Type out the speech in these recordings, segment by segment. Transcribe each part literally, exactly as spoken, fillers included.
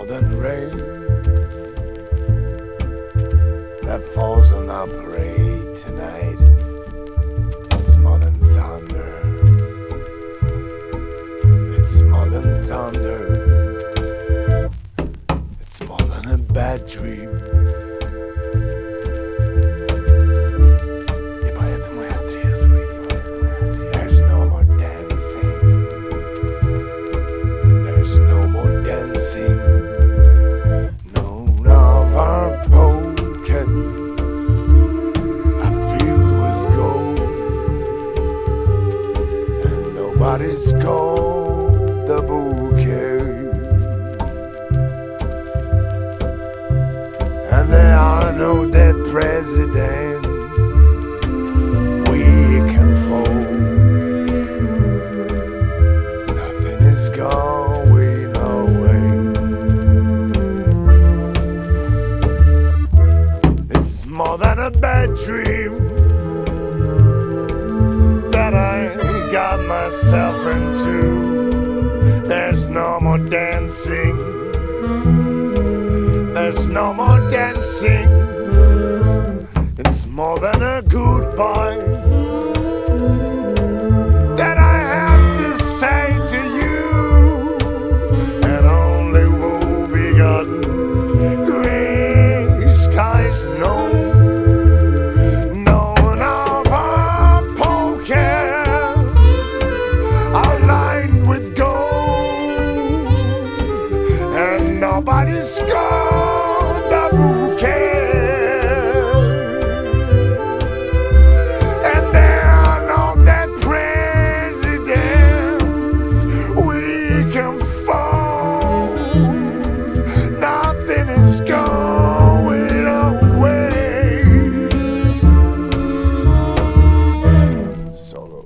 more than rain that falls on our parade tonight. It's more than thunder. It's more than thunder. It's more than a bad dream. There's no more dancing. There's no more dancing. None of our pockets are filled with gold, and nobody's got the bouquet. And there are no dead presidents we can fold. Nothing is going away. It's more than a bad dream that I got myself into. There's no more dancing. There's no more dancing. It's more than a goodbye that I have to say to you, and only woe begotten gray skies know. None of our pockets are lined with gold, and nobody's got the bouquet. And there are no dead presidents we can fold. Nothing is going away. Solo.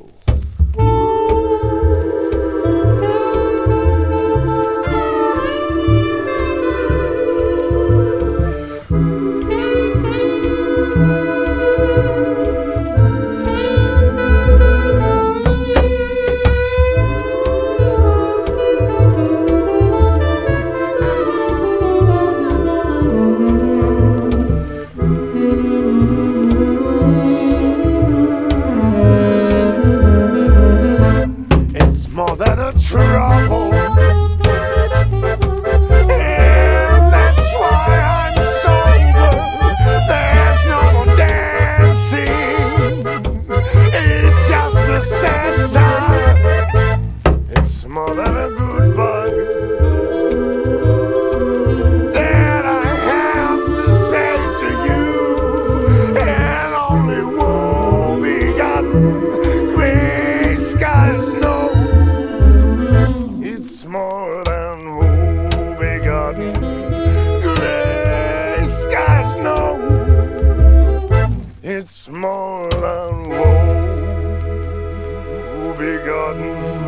It's more than a trouble, and that's why I'm sober. There's no more dancing. It's just a sad time. It's more than a goodbye that I have to say to you, and only woe begotten gray skies know. It's more than woe begotten gray skies know. It's more than woe begotten